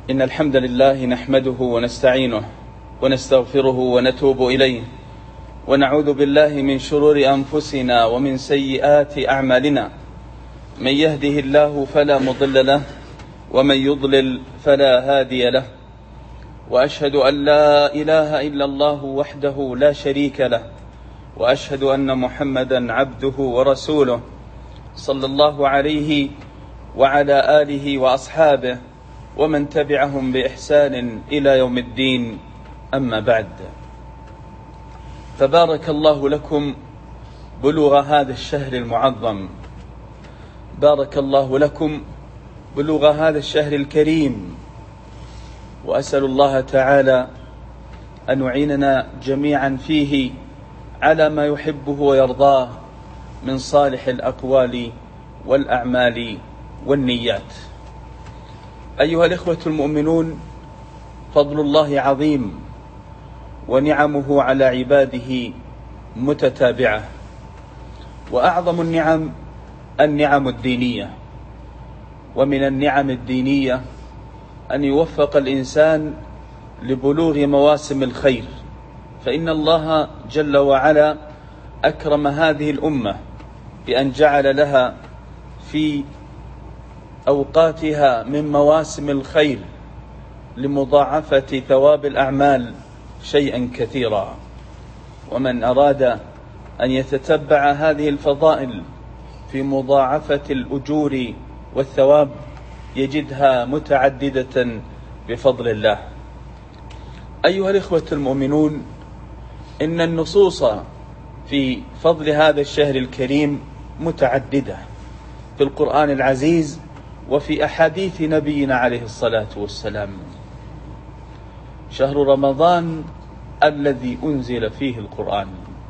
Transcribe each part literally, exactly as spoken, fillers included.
إن الحمد لله نحمده ونستعينه ونستغفره ونتوب إليه، ونعوذ بالله من شرور أنفسنا ومن سيئات أعمالنا. من يهده الله فلا مضل له، ومن يضلل فلا هادي له. وأشهد أن لا إله إلا الله وحده لا شريك له، وأشهد أن محمدا عبده ورسوله صلى الله عليه وعلى آله وأصحابه ومن تبعهم بإحسان إلى يوم الدين. أما بعد، فبارك الله لكم بلوغ هذا الشهر المعظم، بارك الله لكم بلوغ هذا الشهر الكريم، وأسأل الله تعالى أن يعيننا جميعا فيه على ما يحبه ويرضاه من صالح الأقوال والأعمال والنيات. أيها الإخوة المؤمنون، فضل الله عظيم، ونعمه على عباده متتابعة، وأعظم النعم النعم الدينية. ومن النعم الدينية أن يوفق الإنسان لبلوغ مواسم الخير، فإن الله جل وعلا أكرم هذه الأمة بأن جعل لها في أوقاتها من مواسم الخير لمضاعفة ثواب الأعمال شيئا كثيرا. ومن أراد أن يتتبع هذه الفضائل في مضاعفة الأجور والثواب يجدها متعددة بفضل الله. أيها الإخوة المؤمنون، إن النصوص في فضل هذا الشهر الكريم متعددة في القرآن العزيز وفي أحاديث نبينا عليه الصلاة والسلام. شهر رمضان الذي أنزل فيه القرآن،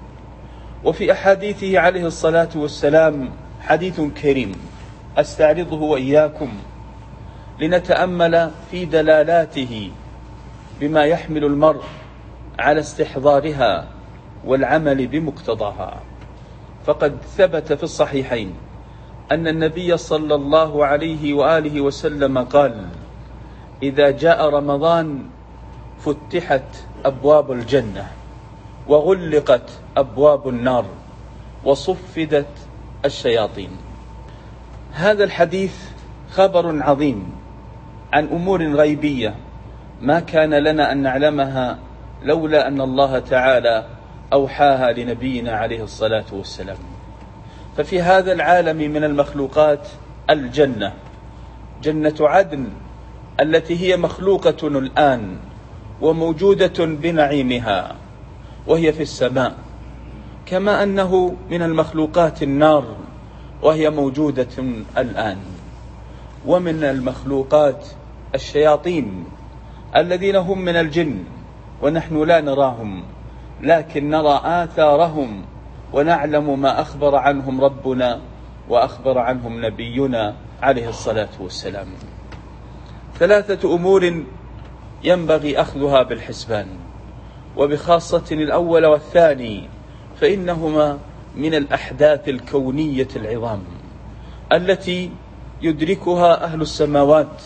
وفي أحاديثه عليه الصلاة والسلام حديث كريم أستعرضه وإياكم لنتأمل في دلالاته بما يحمل المرء على استحضارها والعمل بمقتضاها. فقد ثبت في الصحيحين أن النبي صلى الله عليه وآله وسلم قال: إذا جاء رمضان فتحت أبواب الجنة، وغلقت أبواب النار، وصفدت الشياطين. هذا الحديث خبر عظيم عن أمور غيبية ما كان لنا أن نعلمها لولا أن الله تعالى أوحاها لنبينا عليه الصلاة والسلام. ففي هذا العالم من المخلوقات الجنة، جنة عدن التي هي مخلوقة الآن وموجودة بنعيمها وهي في السماء، كما أنه من المخلوقات النار وهي موجودة الآن، ومن المخلوقات الشياطين الذين هم من الجن ونحن لا نراهم، لكن نرى آثارهم ونعلم ما أخبر عنهم ربنا وأخبر عنهم نبينا عليه الصلاة والسلام. ثلاثة أمور ينبغي أخذها بالحسبان، وبخاصة الأول والثاني، فإنهما من الأحداث الكونية العظام التي يدركها أهل السماوات.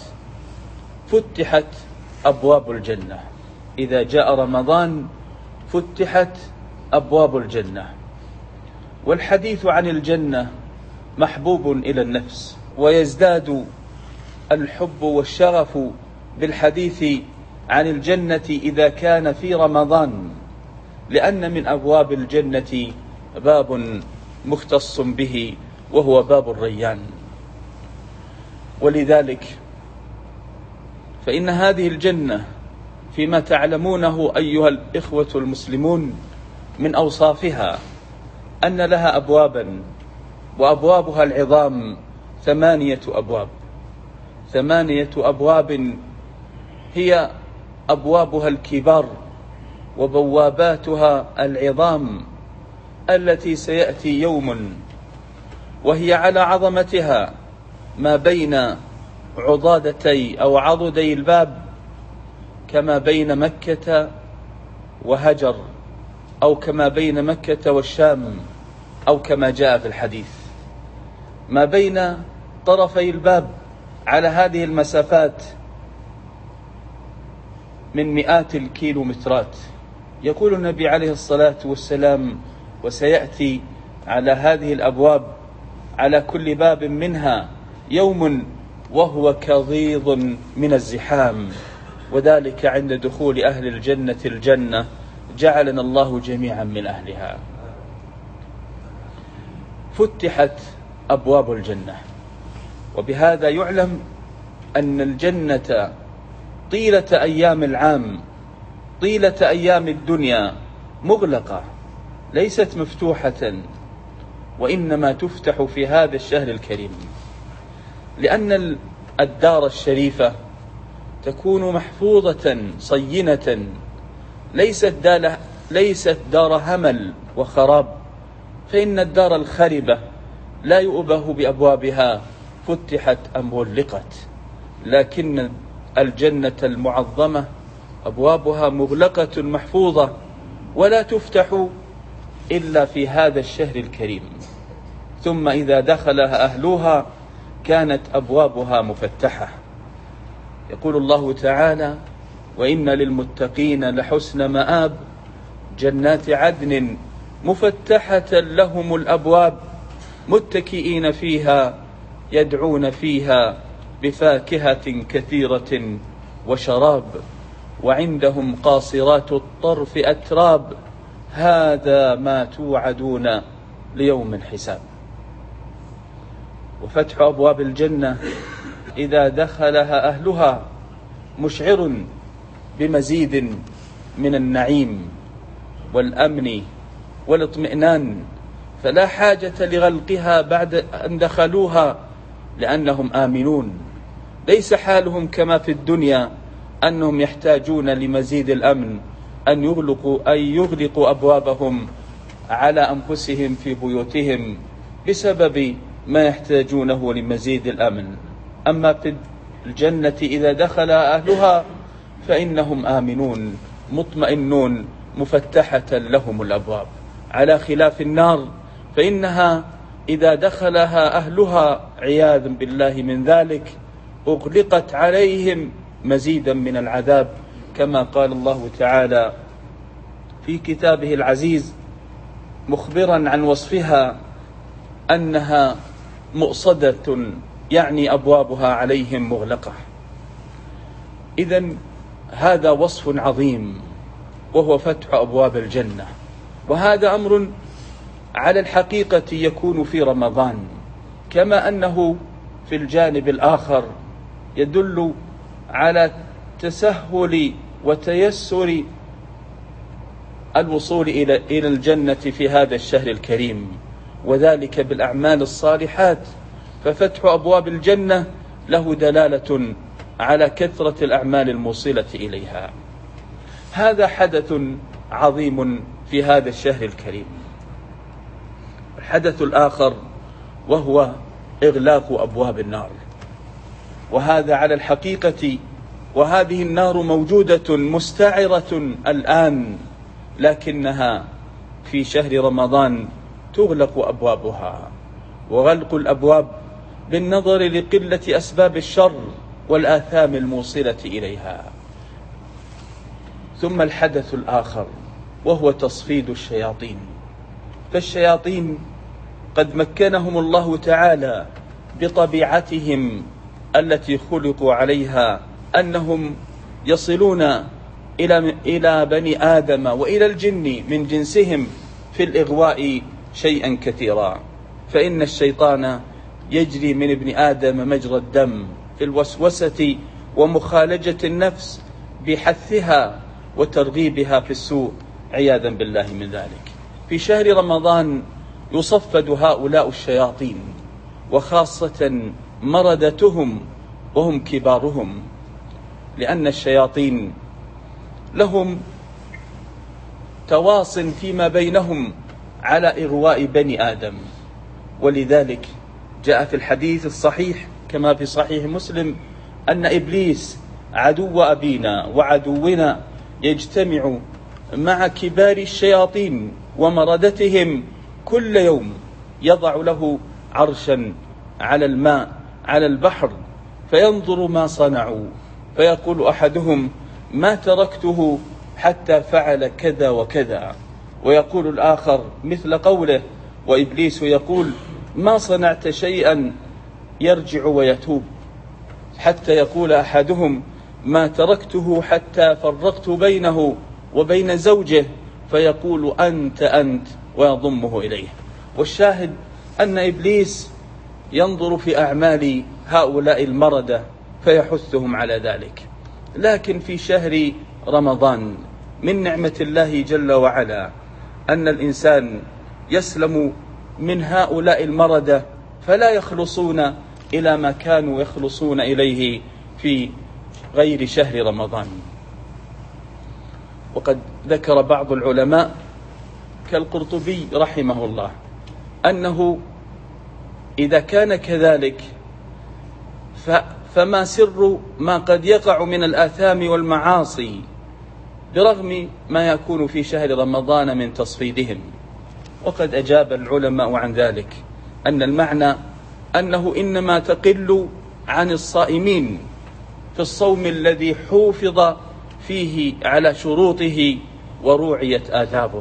فتحت أبواب الجنة، إذا جاء رمضان فتحت أبواب الجنة. والحديث عن الجنة محبوب إلى النفس، ويزداد الحب والشغف بالحديث عن الجنة إذا كان في رمضان، لأن من أبواب الجنة باب مختص به وهو باب الريان. ولذلك فإن هذه الجنة فيما تعلمونه أيها الإخوة المسلمون من أوصافها أن لها أبوابا، وأبوابها العظام ثمانية أبواب. ثمانية أبواب هي أبوابها الكبار وبواباتها العظام التي سيأتي يوم وهي على عظمتها ما بين عضادتي أو عضدي الباب كما بين مكة وهجر، أو كما بين مكة والشام، أو كما جاء في الحديث ما بين طرفي الباب على هذه المسافات من مئات الكيلومترات. يقول النبي عليه الصلاة والسلام: وسيأتي على هذه الأبواب على كل باب منها يوم وهو كظيظ من الزحام، وذلك عند دخول أهل الجنة الجنة، جعلنا الله جميعا من أهلها. فتحت أبواب الجنة، وبهذا يعلم أن الجنة طيلة أيام العام، طيلة أيام الدنيا مغلقة، ليست مفتوحة، وإنما تفتح في هذا الشهر الكريم، لأن الدار الشريفة تكون محفوظة صينة، ليست دار, ليست دار همل وخراب، فإن الدار الخربة لا يؤبه بأبوابها فتحت أم غلقت، لكن الجنة المعظمة أبوابها مغلقة محفوظة، ولا تفتح إلا في هذا الشهر الكريم. ثم إذا دخلها أهلها كانت أبوابها مفتحة. يقول الله تعالى: وإن للمتقين لحسن مآب، جنات عدن مفتحة لهم الأبواب، متكئين فيها يدعون فيها بفاكهة كثيرة وشراب، وعندهم قاصرات الطرف أتراب، هذا ما توعدون ليوم الحساب. وفتح أبواب الجنة إذا دخلها أهلها مشعر بمزيد من النعيم والأمن والاطمئنان، فلا حاجة لغلقها بعد أن دخلوها، لأنهم آمنون. ليس حالهم كما في الدنيا أنهم يحتاجون لمزيد الأمن أن يغلقوا, أن يغلقوا أبوابهم على أنفسهم في بيوتهم بسبب ما يحتاجونه لمزيد الأمن. أما في الجنة إذا دخل أهلها فإنهم آمنون مطمئنون مفتحة لهم الأبواب، على خلاف النار فإنها إذا دخلها أهلها عياذا بالله من ذلك أغلقت عليهم مزيدا من العذاب، كما قال الله تعالى في كتابه العزيز مخبرا عن وصفها أنها مؤصدة، يعني أبوابها عليهم مغلقة. إذن هذا وصف عظيم وهو فتح أبواب الجنة، وهذا أمر على الحقيقة يكون في رمضان، كما أنه في الجانب الآخر يدل على تسهل وتيسر الوصول إلى إلى الجنة في هذا الشهر الكريم، وذلك بالأعمال الصالحات. ففتح أبواب الجنة له دلالة على كثرة الأعمال الموصلة إليها. هذا حدث عظيم في هذا الشهر الكريم. الحدث الآخر وهو إغلاق أبواب النار، وهذا على الحقيقة، وهذه النار موجودة مستعرة الآن، لكنها في شهر رمضان تغلق أبوابها. وغلق الأبواب بالنظر لقلة أسباب الشر والآثام الموصلة إليها. ثم الحدث الآخر وهو تصفيد الشياطين. فالشياطين قد مكنهم الله تعالى بطبيعتهم التي خلقوا عليها أنهم يصلون إلى إلى بني آدم وإلى الجن من جنسهم في الإغواء شيئا كثيرا. فإن الشيطان يجري من ابن آدم مجرى الدم في الوسوسة ومخالجة النفس بحثها وترغيبها في السوء عياذا بالله من ذلك. في شهر رمضان يصفد هؤلاء الشياطين، وخاصة مردتهم وهم كبارهم، لأن الشياطين لهم تواص فيما بينهم على إغواء بني آدم. ولذلك جاء في الحديث الصحيح كما في صحيح مسلم أن إبليس عدو أبينا وعدونا يجتمع مع كبار الشياطين ومردتهم كل يوم، يضع له عرشا على الماء على البحر، فينظر ما صنعوا، فيقول أحدهم: ما تركته حتى فعل كذا وكذا. ويقول الآخر مثل قوله. وإبليس يقول ما صنعت شيئا يرجع ويتوب، حتى يقول أحدهم ما تركته حتى فرقت بينه وبين زوجه، فيقول أنت أنت ويضمه إليه. والشاهد أن إبليس ينظر في أعمال هؤلاء المردة فيحثهم على ذلك. لكن في شهر رمضان من نعمة الله جل وعلا أن الإنسان يسلم من هؤلاء المردة فلا يخلصون إلى ما كانوا يخلصون إليه في غير شهر رمضان. وقد ذكر بعض العلماء كالقرطبي رحمه الله أنه إذا كان كذلك فما سر ما قد يقع من الآثام والمعاصي برغم ما يكون في شهر رمضان من تصفيدهم. وقد أجاب العلماء عن ذلك أن المعنى أنه إنما تقل عن الصائمين في الصوم الذي حوفظ فيه على شروطه وروعيت آدابه.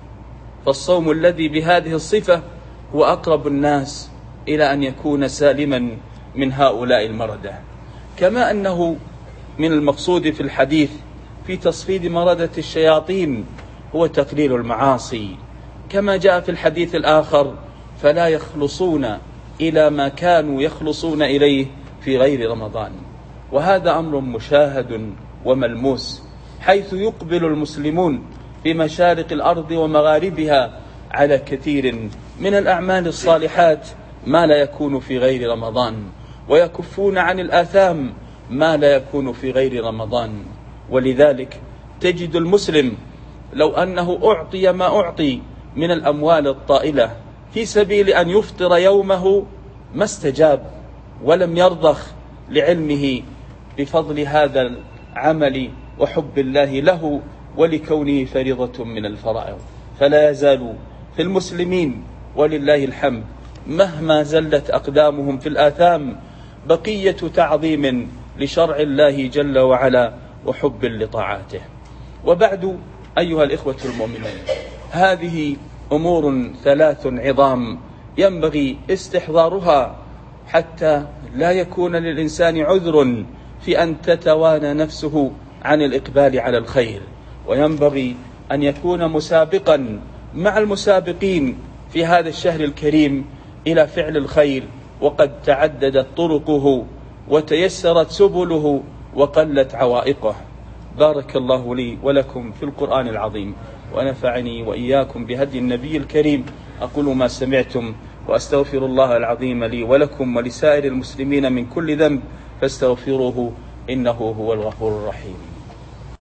فالصوم الذي بهذه الصفة هو أقرب الناس إلى أن يكون سالما من هؤلاء المردة. كما أنه من المقصود في الحديث في تصفيد مردة الشياطين هو تقليل المعاصي، كما جاء في الحديث الآخر فلا يخلصون إلى ما كانوا يخلصون إليه في غير رمضان. وهذا أمر مشاهد وملموس، حيث يقبل المسلمون في مشارق الأرض ومغاربها على كثير من الأعمال الصالحات ما لا يكون في غير رمضان، ويكفون عن الآثام ما لا يكون في غير رمضان. ولذلك تجد المسلم لو أنه أعطي ما أعطي من الأموال الطائلة في سبيل أن يفطر يومه ما استجاب ولم يرضخ لعلمه بفضل هذا العمل وحب الله له ولكونه فريضة من الفرائض. فلا يزال في المسلمين ولله الحمد مهما زلت أقدامهم في الآثام بقية تعظيم لشرع الله جل وعلا وحب لطاعاته. وبعد أيها الإخوة المؤمنون، هذه أمور ثلاث عظام ينبغي استحضارها حتى لا يكون للإنسان عذر في أن تتوانى نفسه عن الإقبال على الخير، وينبغي أن يكون مسابقا مع المسابقين في هذا الشهر الكريم إلى فعل الخير. وقد تعددت طرقه وتيسرت سبله وقلت عوائقه. بارك الله لي ولكم في القرآن العظيم، ونفعني وإياكم بهدي النبي الكريم. أقول ما سمعتم وأستغفر الله العظيم لي ولكم ولسائر المسلمين من كل ذنب فاستغفروه إنه هو الغفور الرحيم.